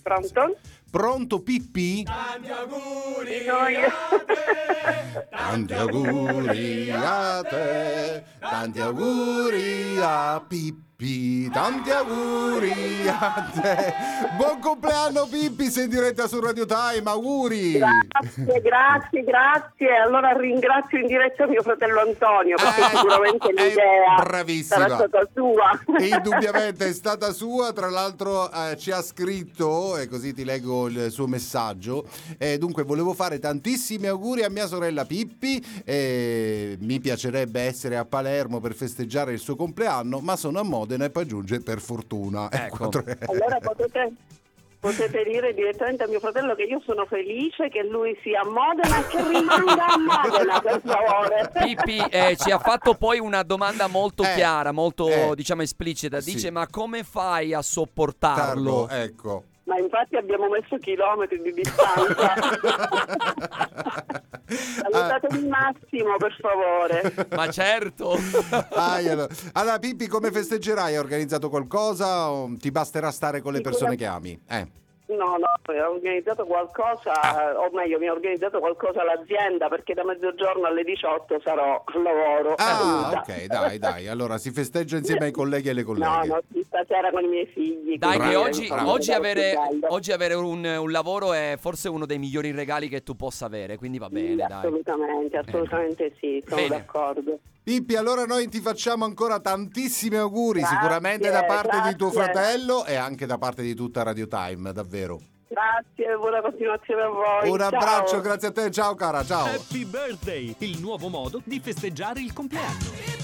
Pronto? Pronto Pippi? Tanti auguri Noi. Tanti auguri a te, tanti auguri a Pippi, tanti auguri a te. Buon compleanno Pippi, sei in diretta su Radio Time, auguri. Grazie. Allora ringrazio in diretta mio fratello Antonio, perché sicuramente l'idea bravissima. sarà stata sua. Indubbiamente è stata sua, tra l'altro ci ha scritto, e così ti leggo il suo messaggio. Dunque volevo fare tantissimi auguri a mia sorella Pippi, mi piacerebbe essere a Palermo per festeggiare il suo compleanno, ma sono a Modena e poi aggiunge per fortuna. Ecco. Allora potete dire direttamente a mio fratello che io sono felice che lui sia a Modena e che rimanga a Modena, per favore. Pippi ci ha fatto poi una domanda molto chiara, molto diciamo esplicita. Dice: sì. ma come fai a sopportarlo? Ecco. Ma infatti abbiamo messo chilometri di distanza. Salutatemi Massimo, per favore. Ma certo. Allora Pippi, come festeggerai? Hai organizzato qualcosa o ti basterà stare con le persone che ami? No, ho organizzato qualcosa, o meglio mi ha organizzato qualcosa l'azienda, perché da mezzogiorno alle 18 sarò al lavoro. Ok, dai, allora si festeggia insieme ai colleghi e alle colleghe. No, stasera con i miei figli. Dai, che Bravo. oggi avere un lavoro è forse uno dei migliori regali che tu possa avere, quindi va bene, dai. Assolutamente sì, sono d'accordo. Pippi, allora noi ti facciamo ancora tantissimi auguri, sicuramente da parte di tuo fratello e anche da parte di tutta Radio Time, davvero. Grazie, buona continuazione a voi. Un abbraccio, grazie a te, ciao cara, ciao. Happy Birthday, il nuovo modo di festeggiare il compleanno.